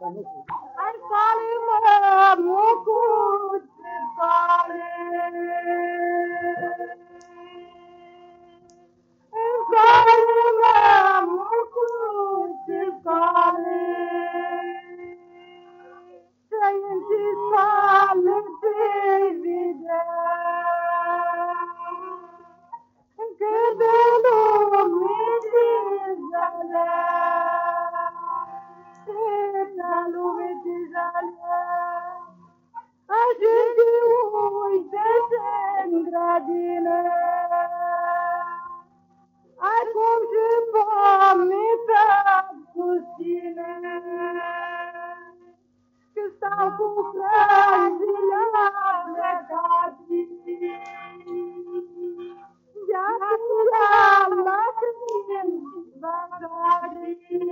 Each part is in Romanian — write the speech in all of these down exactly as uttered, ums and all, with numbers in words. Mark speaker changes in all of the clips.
Speaker 1: Ai sale mă, mucuțe sale. Sale mă, mucuțe sale. Să-i sale te vedea. Că de lume te jalea. La lume te jalea. Ajunge, uite-te în grădină. Acum și pământă puțină. Că stau cu frăzile plecate. De-acum la lacrimi băgate.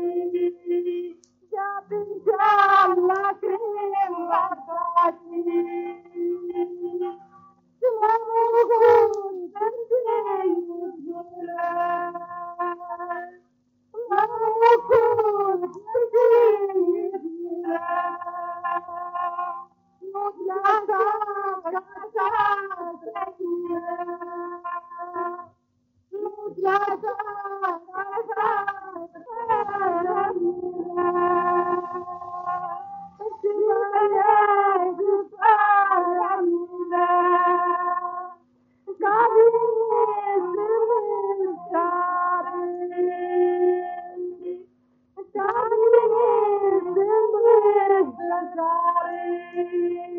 Speaker 1: De-a lacrimi băgate. La mucuntă-nte iubire. La mucuntă-nte iubire. Nu-ți lasă casa trăire. Nu-ți lasă casa trăire. Și trăiești fără mine. Ca vine sâmbătare. Ca vine sâmbătare.